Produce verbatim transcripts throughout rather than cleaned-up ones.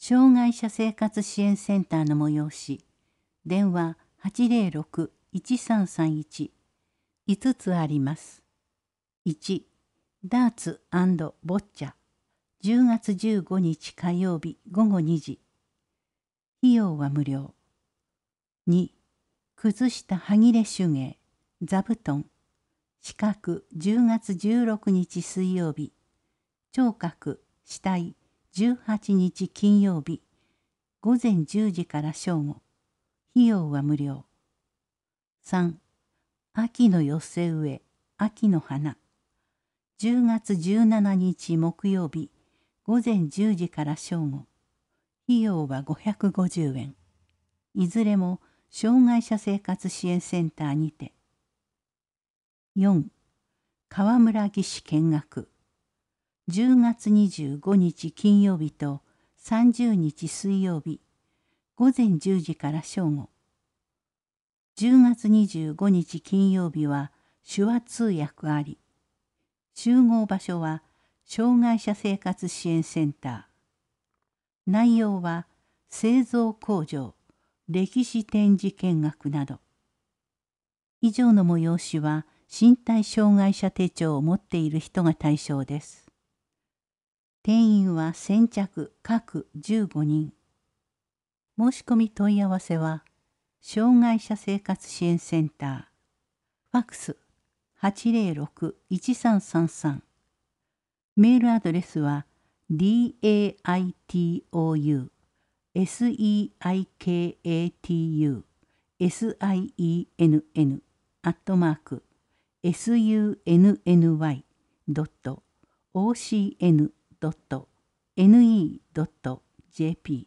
障害者生活支援センターの催し、電話 はちゼロろく いちさんさんいち、いつつあります。いち、ダーツ&ボッチャ、じゅうがつじゅうごにち火曜日ごごにじ。費用は無料。に、崩した歯切れ手芸、座布団、四角じゅうがつじゅうろくにち水曜日、聴覚、死体じゅうはちにち金曜日、午前じゅうじから正午。費用は無料。さん、秋の寄せ植え、秋の花。じゅうがつじゅうしちにち木曜日、午前じゅうじから正午。費用はごひゃくごじゅうえん。いずれも障害者生活支援センターにて。よん、河村技師見学。じゅうがつにじゅうごにち金曜日とさんじゅうにち水曜日、午前じゅうじから正午。じゅうがつにじゅうごにち金曜日は手話通訳あり。集合場所は障害者生活支援センター。内容は製造工場、歴史展示見学など。以上の催しは身体障害者手帳を持っている人が対象です。定員は先着各じゅうごにん。申し込み問い合わせは、障害者生活支援センター、ファックス はちゼロろく いちさんさんさん、メールアドレスは ディーエーアイティーオーユー セイカト サイン アットマーク サン ドット オーシーエヌ ドット ネット ドット ジェーピー。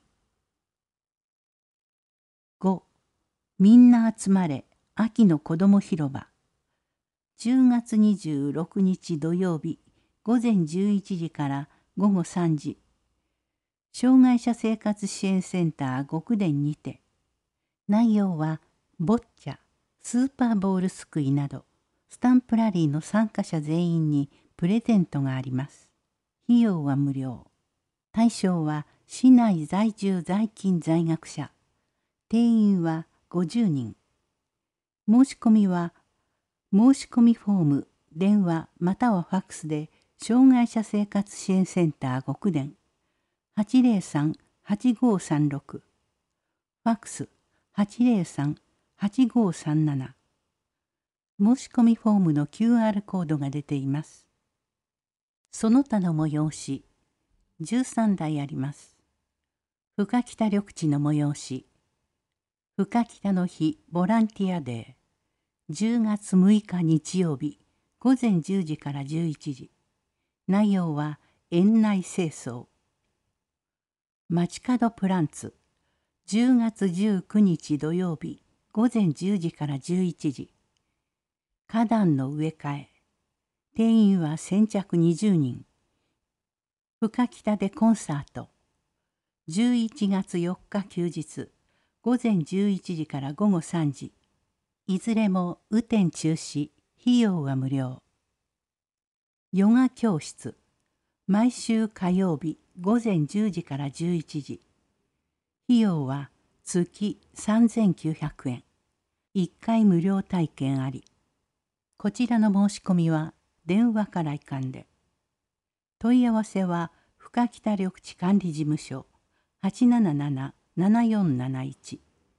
ご. みんな集まれ秋の子ども広場。じゅうがつにじゅうろくにち土曜日午前じゅういちじからごごさんじ。障害者生活支援センター極電にて。内容はボッチャ、スーパーボールすくいなどスタンプラリーの参加者全員にプレゼントがあります。費用は無料。対象は市内在住在勤在学者。定員はごじゅうにん。申し込みは申し込みフォーム、電話またはファックスで障害者生活支援センター極電 はちゼロさん はちごさんろく、ファックス はちゼロさん はちごさんなな。申し込みフォームの キューアール コードが出ています。その他の催しじゅうさんだいあります。深北緑地の催し、深北の日ボランティアデー、じゅうがつむいか日曜日午前じゅうじからじゅういちじ。内容は園内清掃。街角プランツ、じゅうがつじゅうくにち土曜日午前じゅうじからじゅういちじ。花壇の植え替え。定員は先着にじゅうにん。深北でコンサート。じゅういちがつよっか休日午前じゅういちじからごごさんじ。いずれも雨天中止、費用は無料。ヨガ教室。毎週火曜日午前じゅうじからじゅういちじ。費用は月さんぜんきゅうひゃくえん。いっかい無料体験あり。こちらの申し込みは電話からいかんで。問い合わせは深北緑地管理事務所 はちなななな ななよんなないち。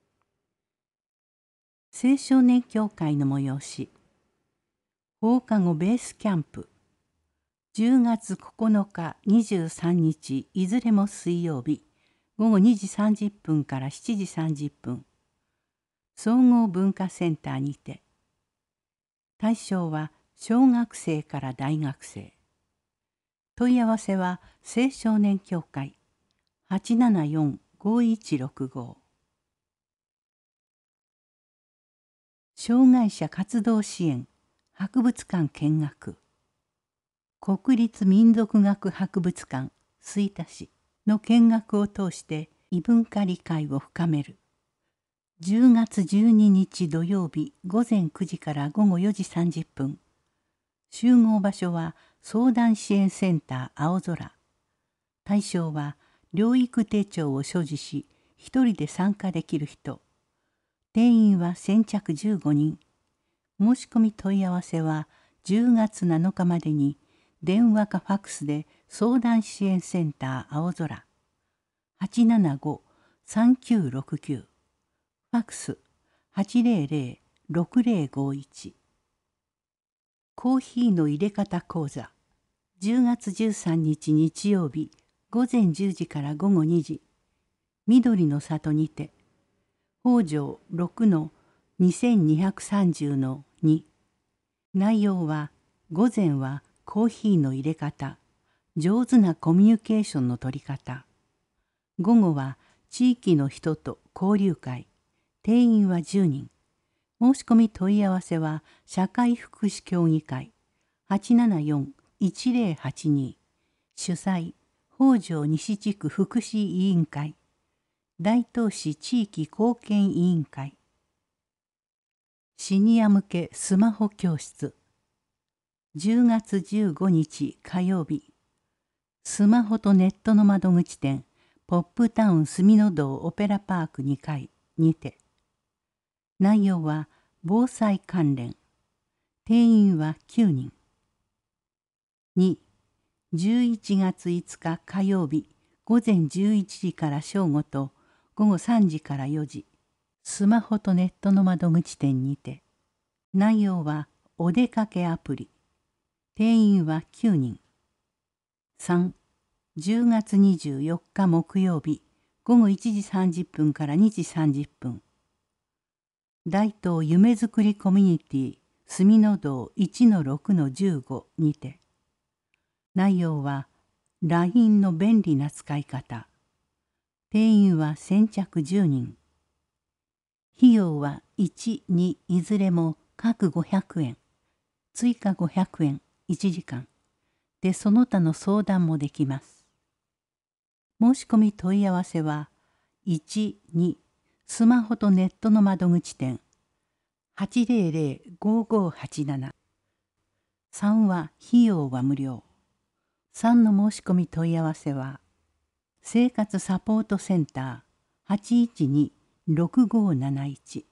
青少年協会の催し。放課後ベースキャンプ。じゅうがつここのか、にじゅうさんにちいずれも水曜日ごごにじさんじゅっぷんからしちじさんじゅっぷん。総合文化センターにて。対象は小学生から大学生。問い合わせは青少年協会 はちななよん ごいちろくご。障害者活動支援博物館見学。国立民族学博物館吹田市の見学を通して異文化理解を深める。じゅうがつじゅうににち土曜日ごぜんくじからごごよじさんじゅっぷん。集合場所は相談支援センター青空。対象は療育手帳を所持し一人で参加できる人。定員は先着じゅうごにん。申し込み問い合わせはじゅうがつなのかまでに電話かファックスで相談支援センター青空 はちななご さんきゅうろくきゅう ファックス はちぜろぜろ ろくぜろごいち。コーヒーの入れ方講座じゅうがつじゅうさんにち日曜日ごぜんじゅうじからごごにじ緑の里にて北条ろくのにせんにひゃくさんじゅうのに。内容は午前はコーヒーの入れ方、上手なコミュニケーションの取り方。午後は地域の人と交流会、定員はじゅうにん。申し込み問い合わせは社会福祉協議会 はちななよん いちぜろはちに。主催北条西地区福祉委員会、大東市地域貢献委員会。シニア向けスマホ教室じゅうがつじゅうごにち火曜日、スマホとネットの窓口店ポップタウン住の堂オペラパークにかいにて。内容は防災関連。定員はきゅうにん。に、じゅういちがついつか火曜日ごぜんじゅういちじから正午とごごさんじからよじ、スマホとネットの窓口店にて。内容はお出かけアプリ。定員はきゅうにん。さん、じゅうがつにじゅうよっか木曜日ごごいちじさんじゅっぷんからにじさんじゅっぷん。大東夢づくりコミュニティ住の堂 いちのろくのじゅうご にて。内容は ライン の便利な使い方。定員は先着じゅうにん。費用はいち、にいずれも各ごひゃくえん。追加ごひゃくえんいちじかん。でその他の相談もできます。申し込み問い合わせはいち、にスマホとネットの窓口店 はちぜろぜろ ごごはちなな。さんは費用は無料。さんの申し込み問い合わせは生活サポートセンター はちいちに ろくごなないち。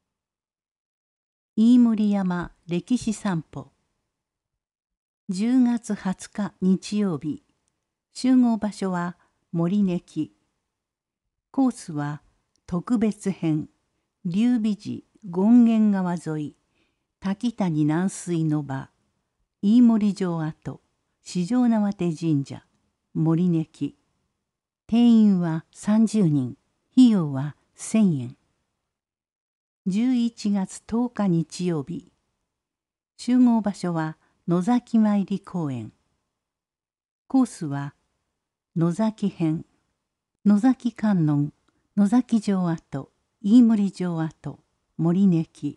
飯盛山歴史散歩じゅうがつはつか日曜日、集合場所は森根木。コースは特別編劉備寺権現川沿い滝谷南水の場飯盛城跡四条畷神社森根木。定員はさんじゅうにん。費用はせんえん。じゅういちがつとおか日曜日、集合場所は野崎参り公園。コースは野崎編野崎観音野崎城跡飯盛城跡森根木。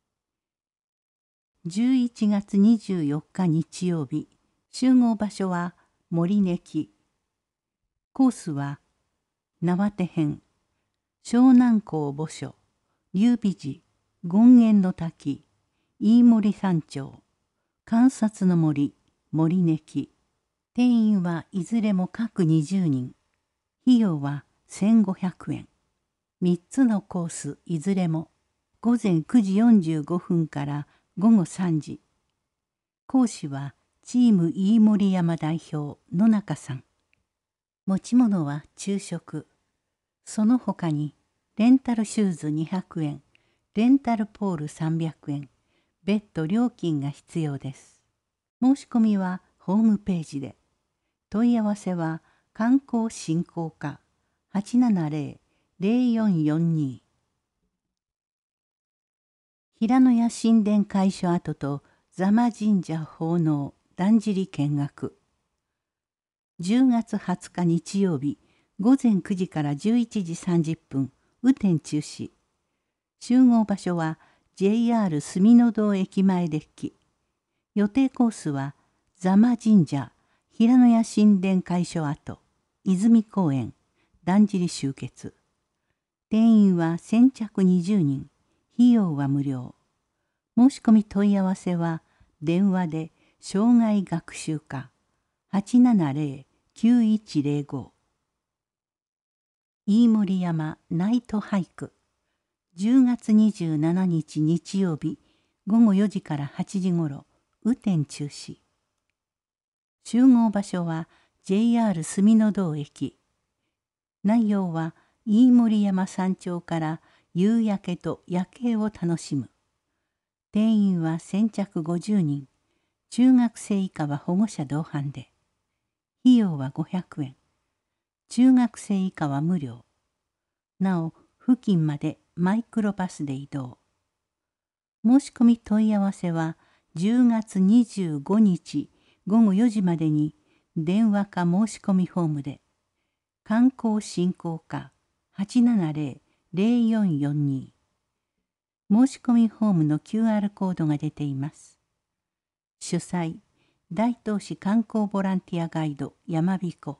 じゅういちがつにじゅうよっか日曜日、集合場所は森根木。コースは縄手編湘南港墓所劉備寺権現の滝飯盛山頂観察の森森根木。定員はいずれも各にじゅうにん。費用はせんごひゃくえん。みっつのコースいずれもごぜんくじよんじゅうごふんからごごさんじ。講師はチーム飯盛山代表野中さん。持ち物は昼食。その他にレンタルシューズにひゃくえん、レンタルポールさんびゃくえん、別途料金が必要です。申し込みはホームページで。問い合わせは観光振興課 はちななぜろ ぜろよんよんに。平野屋神殿開所跡と座間神社奉納だんじり見学。じゅうがつはつか日曜日ごぜんくじからじゅういちじさんじゅっぷん、雨天中止。集合場所は ジェイアール 住の堂駅前デッキ。予定コースは座間神社、平野屋神殿開所跡、泉公園、だんじり集結。定員は先着にじゅうにん。費用は無料。申し込み問い合わせは電話で障害学習課 はちななぜろ きゅういちぜろご。 飯盛山ナイト俳句。じゅうがつにじゅうしちにち日曜日ごごよじからはちじごろ、雨天中止。集合場所は ジェイアール 住の堂駅。内容は飯盛山山頂から夕焼けと夜景を楽しむ。定員は先着ごじゅうにん。中学生以下は保護者同伴で。費用はごひゃくえん。中学生以下は無料。なお、付近までマイクロバスで移動。申し込み問い合わせはじゅうがつにじゅうごにちごごよじまでに電話か申し込みフォームで。観光振興課 はちななぜろ ぜろよんよんに。申し込みフォームの キューアール コードが出ています。主催、大東市観光ボランティアガイド山彦。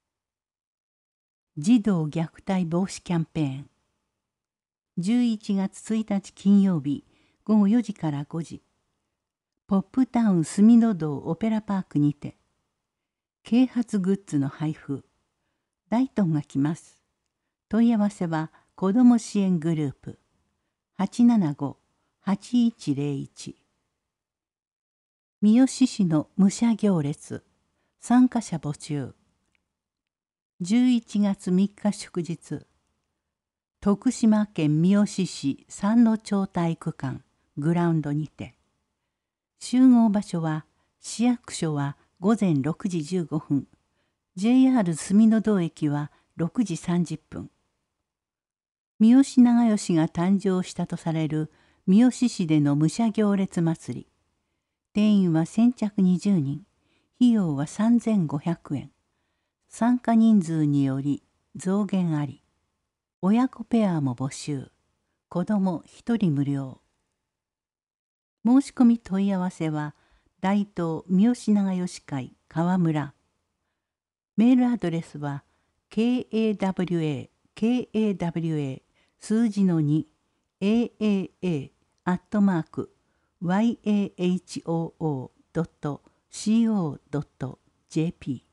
児童虐待防止キャンペーン。じゅういちがつついたち金曜日ごごよじからごじ。ポップタウン住の堂オペラパークにて。啓発グッズの配布。大東が来ます。問い合わせは子ども支援グループ はちななご はちいちぜろいち。三好市の武者行列。参加者募集。じゅういちがつみっか祝日。徳島県三好市三の町体育館グラウンドにて。集合場所は市役所はごぜんろくじじゅうごふん。ジェイアール 住の堂駅はろくじさんじゅっぷん。三好長慶が誕生したとされる三好市での武者行列祭り。定員は先着にじゅうにん。費用はさんぜんごひゃくえん。参加人数により増減あり。親子ペアも募集。子どもひとり無料。申し込み問い合わせは大東三好長慶会川村。メールアドレスは ケーエーダブリューエー ケーエーダブリューエー 数字の に エーエーエー アットマーク ワイエーエイチオーオー ドット シーオー ドット ジェーピー。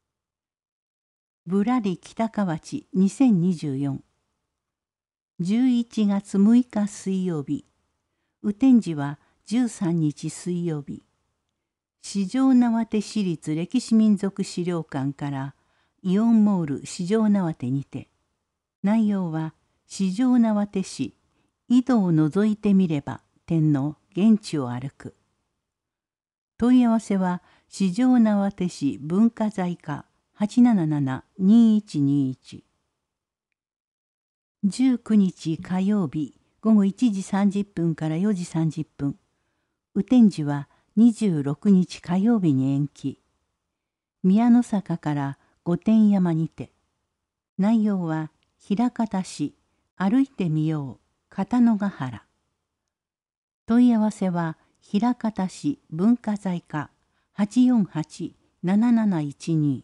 ぶらり北河内にせんにじゅうよん。じゅういちがつむいか水曜日。雨天時はじゅうさんにち水曜日。四条畷市立歴史民俗資料館からイオンモール四条畷にて。内容は四条畷市井戸を覗いてみれば展の現地を歩く。問い合わせは四条畷市文化財課 はちなななな にいちにいち。じゅうくにち火曜日ごごいちじさんじゅっぷんからよじさんじゅっぷん。雨天時はにじゅうろくにち火曜日に延期。宮の坂から御殿山にて。内容は枚方市歩いてみよう片野ヶ原。問い合わせは枚方市文化財課 はちよんはち なななないちに。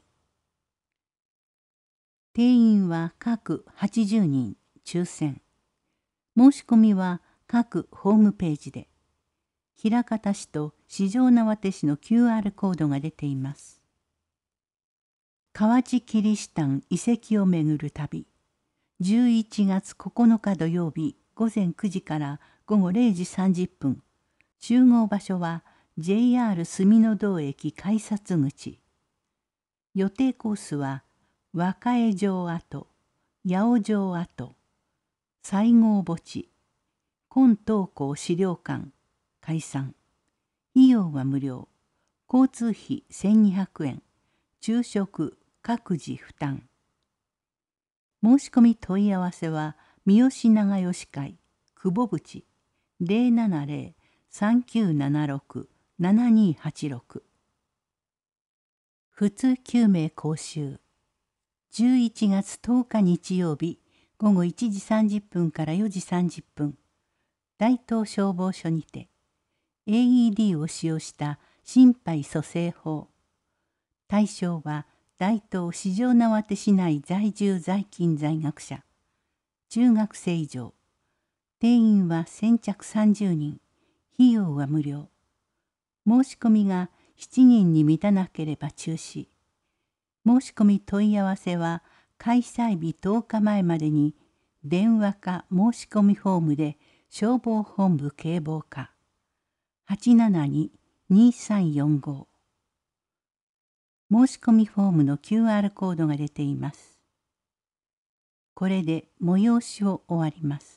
定員は各はちじゅうにん抽選。申し込みは各ホームページで。枚方市と四条畷市の キューアール コードが出ています。河内キリシタン遺跡をめぐる旅。じゅういちがつここのか土曜日ごぜんくじからごごれいじさんじゅっぷん。集合場所は ジェイアール 住の堂駅改札口。予定コースは若江城跡、八尾城跡、西郷墓地、今東光資料館、解散。費用は無料。交通費せんにひゃくえん。昼食各自負担。申し込み問い合わせは三好長慶会久保淵 ゼロななゼロ さんきゅうななろく ななにはちろく。普通救命講習。じゅういちがつとおか日曜日ごごいちじさんじゅっぷんからよじさんじゅっぷん。大東消防署にて エーイーディー を使用した心肺蘇生法。対象は大東四条畷市内在住在勤在学者。中学生以上。定員は先着さんじゅうにん。費用は無料。申し込みがしちにんに満たなければ中止。申し込み問い合わせは開催日とおかまえまでに電話か申し込みフォームで消防本部警防課 はちななに にさんよんご 申し込みフォームの キューアール コードが出ています。これで催しを終わります。